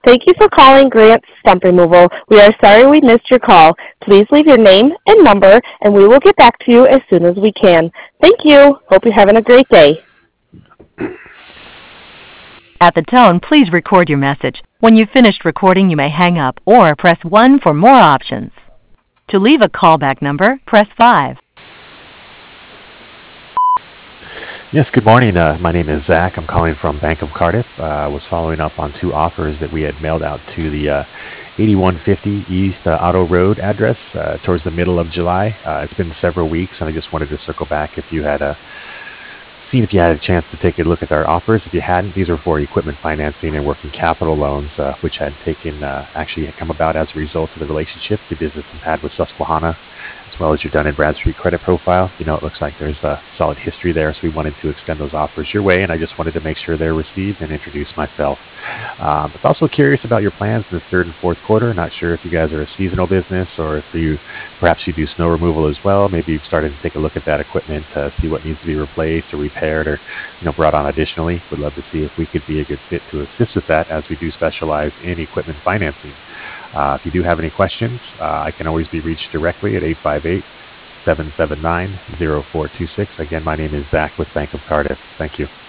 Thank you for calling Grant Stump Removal. We are sorry we missed your call. Please leave your name and number, and we will get back to you as soon as we can. Thank you. Hope you're having a great day. At the tone, please record your message. When you've finished recording, you may hang up or press 1 for more options. To leave a callback number, press 5. Yes, good morning. My name is Zach. I'm calling from Bank of Cardiff. I was following up on two offers that we had mailed out to the 8150 East Auto Road address towards the middle of July. It's been several weeks, and I just wanted to circle back if you had seen if you had a chance to take a look at our offers. If you hadn't, these are for equipment financing and working capital loans, which had actually had come about as a result of the relationship the business has had with Susquehanna, as well as your Dun& Bradstreet credit profile. You know, it looks like there's a solid history there, so we wanted to extend those offers your way, and I just wanted to make sure they're received and introduce myself. I was also curious about your plans in the third and fourth quarter. Not sure if you guys are a seasonal business or if perhaps you do snow removal as well. Maybe you've started to take a look at that equipment to see what needs to be replaced or repaired or brought on additionally. Would love to see if we could be a good fit to assist with that, as we do specialize in equipment financing. If you do have any questions, I can always be reached directly at 858-779-0426. Again, my name is Zach with Bank of Cardiff. Thank you.